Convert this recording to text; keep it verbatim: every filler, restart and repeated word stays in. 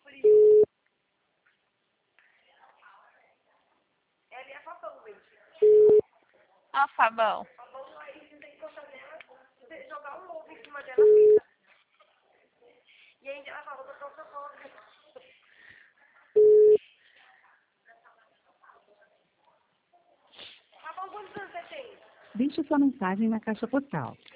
Ela é Fabão, gente. Ó, Fabão. Fabão, aí você tem que cortar dela, jogar um ovo em cima dela, fica. E aí ela falou pra você colocar. Fabão, quantos anos você tem? Deixe sua mensagem na caixa postal.